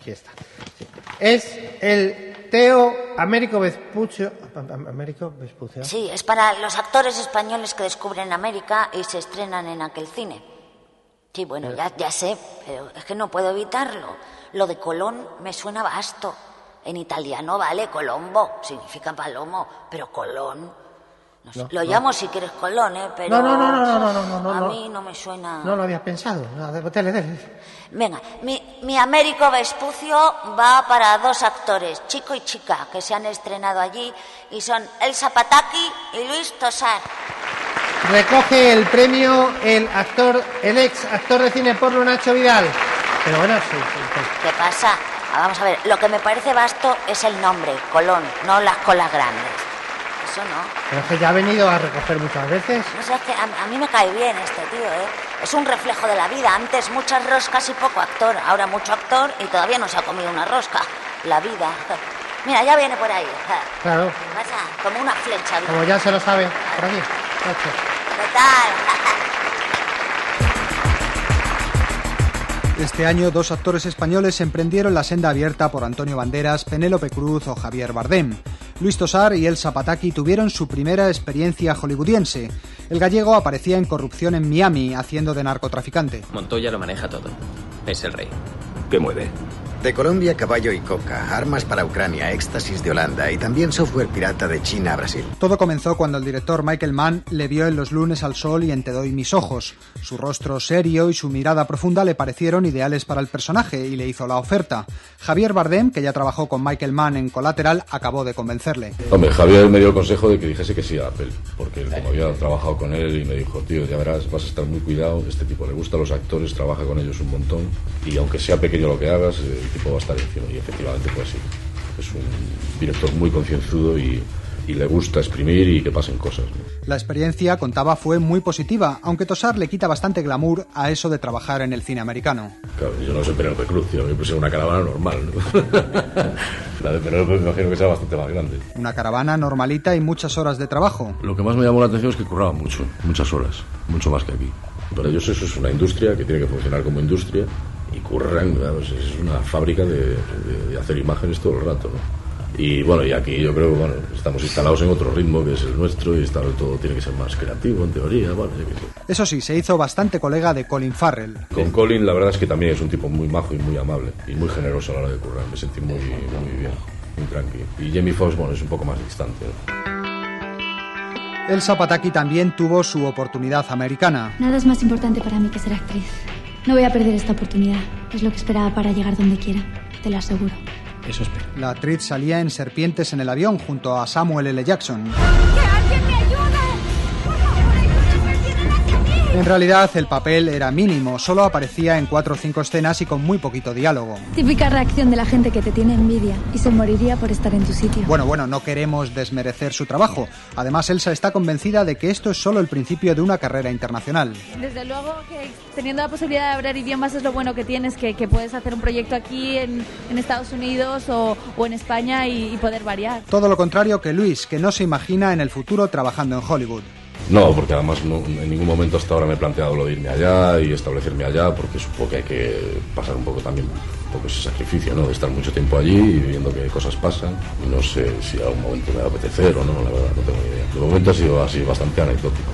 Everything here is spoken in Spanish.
aquí está. Sí. Es el Teo Américo Vespucio. ¿Américo Vespucio? Sí, es para los actores españoles que descubren América y se estrenan en aquel cine. Sí, bueno, ya sé, pero es que no puedo evitarlo. Lo de Colón me suena vasto. En italiano vale Colombo, significa palomo, pero Colón... No sé, lo llamo si quieres Colón, pero... No. A mí no me suena... No lo había pensado. No, dale. Venga, mi Américo Vespucio va para 2 actores, chico y chica, que se han estrenado allí, y son Elsa Pataky y Luis Tosar. Recoge el premio el ex actor de cine porno Nacho Vidal. Pero bueno, sí. ¿Qué pasa? Vamos a ver, lo que me parece vasto es el nombre, Colón, no las colas grandes. Eso no. Pero es que ya ha venido a recoger muchas veces. No sé, es que a mí me cae bien este tío, Es un reflejo de la vida. Antes muchas roscas y poco actor. Ahora mucho actor y todavía no se ha comido una rosca. La vida. Mira, ya viene por ahí. Claro. Pasa como una flecha. Como ya se lo sabe. Por aquí. ¿Qué tal? Este año 2 actores españoles emprendieron la senda abierta por Antonio Banderas, Penélope Cruz o Javier Bardem. Luis Tosar y Elsa Pataky tuvieron su primera experiencia hollywoodiense. El gallego aparecía en Corrupción en Miami, haciendo de narcotraficante. Montoya lo maneja todo. Es el rey. ¿Qué mueve? De Colombia, caballo y coca, armas para Ucrania, éxtasis de Holanda y también software pirata de China a Brasil. Todo comenzó cuando el director Michael Mann le vio en Los lunes al sol y en Te doy mis ojos. Su rostro serio y su mirada profunda le parecieron ideales para el personaje y le hizo la oferta. Javier Bardem, que ya trabajó con Michael Mann en Collateral, acabó de convencerle. Hombre, Javier me dio el consejo de que dijese que sí a Apple, porque como había trabajado con él y me dijo, tío, ya verás, vas a estar muy cuidado, este tipo le gusta a los actores, trabaja con ellos un montón y aunque sea pequeño lo que hagas, el tipo va a estar encima. Y efectivamente pues sí, es un director muy concienzudo y le gusta exprimir y que pasen cosas, ¿no? La experiencia, contaba, fue muy positiva, aunque Tosar le quita bastante glamour a eso de trabajar en el cine americano. Claro, yo no soy Penélope Cruz, yo me puse una caravana normal, ¿no? La de Penélope me imagino que sea bastante más grande. Una caravana normalita y muchas horas de trabajo. Lo que más me llamó la atención es que curraban mucho, muchas horas, mucho más que aquí. Para ellos eso es una industria que tiene que funcionar como industria y curran, vamos, es una fábrica de hacer imágenes todo el rato, ¿no? Y bueno, y aquí yo creo que bueno, estamos instalados en otro ritmo que es el nuestro y todo tiene que ser más creativo en teoría, bueno, Eso sí, se hizo bastante colega de Colin Farrell. Con Colin la verdad es que también es un tipo muy majo y muy amable y muy generoso a la hora de currar, me sentí muy bien, muy tranquilo. Y Jamie Foxx, bueno, es un poco más distante, ¿no? Elsa Pataky también tuvo su oportunidad americana. Nada es más importante para mí que ser actriz. No voy a perder esta oportunidad. Es lo que esperaba para llegar donde quiera, te lo aseguro. Eso espero. La actriz salía en Serpientes en el avión junto a Samuel L. Jackson. ¡Que alguien me ayude! ¡Por favor, ayúdenme! ¡Vienen hacia mí! En realidad el papel era mínimo, solo aparecía en 4 o 5 escenas y con muy poquito diálogo. Típica reacción de la gente que te tiene envidia y se moriría por estar en tu sitio. Bueno, no queremos desmerecer su trabajo. Además, Elsa está convencida de que esto es solo el principio de una carrera internacional. Desde luego que teniendo la posibilidad de hablar idiomas es lo bueno que tienes, que puedes hacer un proyecto aquí en Estados Unidos o en España y poder variar. Todo lo contrario que Luis, que no se imagina en el futuro trabajando en Hollywood. No, porque además no, en ningún momento hasta ahora me he planteado lo de irme allá y establecerme allá, porque supongo que hay que pasar un poco también ese sacrificio, ¿no? De estar mucho tiempo allí y viendo que cosas pasan. Y no sé si a un momento me va a apetecer o no, la verdad, no tengo ni idea. De momento ha sido así bastante anecdótico.